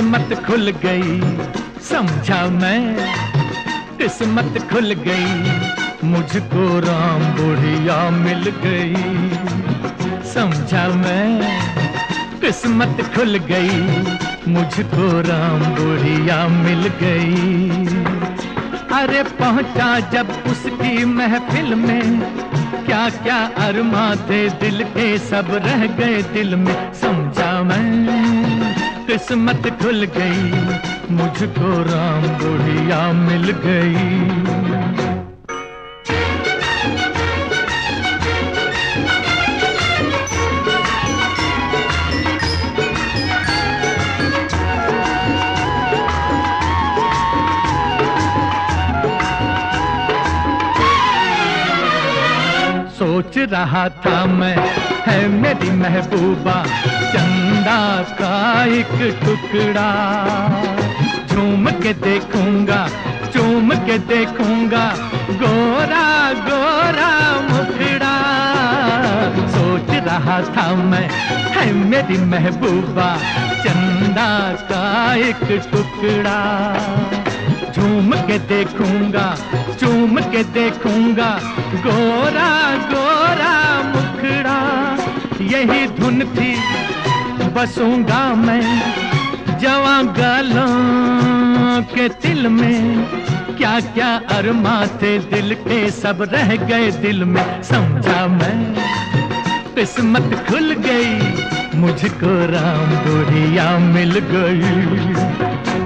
किस्मत खुल गई समझा मैं, किस्मत खुल गई, मुझको राम बुढ़िया मिल गई समझा मैं। किस्मत खुल गई, मुझको राम बुढ़िया मिल गई। अरे पहुंचा जब उसकी महफिल में, क्या क्या अरमा थे दिल के सब रह गए दिल में समझा मैं। किस्मत खुल गई, मुझको राम बुढ़िया मिल गई। सोच रहा था मैं, है मेरी महबूबा चंदा का एक टुकड़ा। झूम के देखूंगा, चूम के देखूंगा, गोरा गोरा मुखड़ा। सोच रहा था मैं, है मेरी महबूबा चंदा का एक टुकड़ा। झूम के देखूंगा, चूम के देखूंगा, गोरा गोरा मुखड़ा। यही धुन थी बसूंगा मैं जवां गालों के दिल में। क्या क्या अरमा थे दिल के सब रह गए दिल में समझा मैं। किस्मत खुल गई, मुझको राम बुढ़िया मिल गई।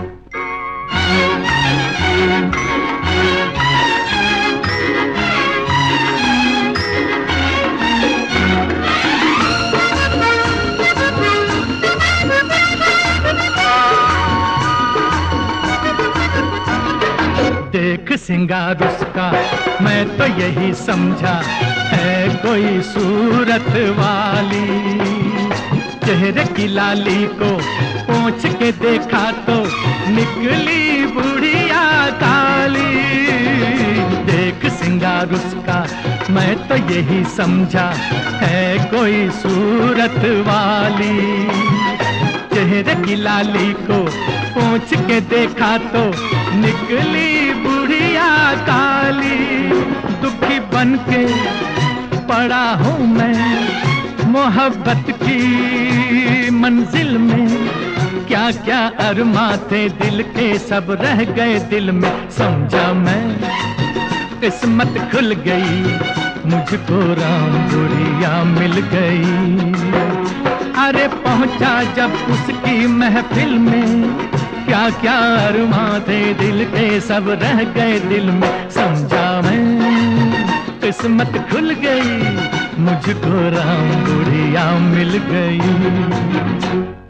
देख सिंगार उसका मैं तो यही समझा, है कोई सूरत वाली। चेहरे की लाली को पोंछ के देखा तो निकली बुढ़िया काली। देख सिंगार उसका मैं तो यही समझा, है कोई सूरत वाली। चेहरे की लाली को पोंछ के देखा तो निकली बुढ़िया काली। दुखी बन के पड़ा हूँ मैं मोहब्बत की मंजिल में। क्या क्या अरमा थे दिल के सब रह गए दिल में समझा मैं। किस्मत खुल गई, मुझको राम बुढ़िया मिल गई। अरे पहुंचा जब उसकी महफिल में, क्या क्या अरमा थे दिल के सब रह गए दिल में समझा मैं। किस्मत खुल गई, मुझको राम बुढ़िया मिल गई।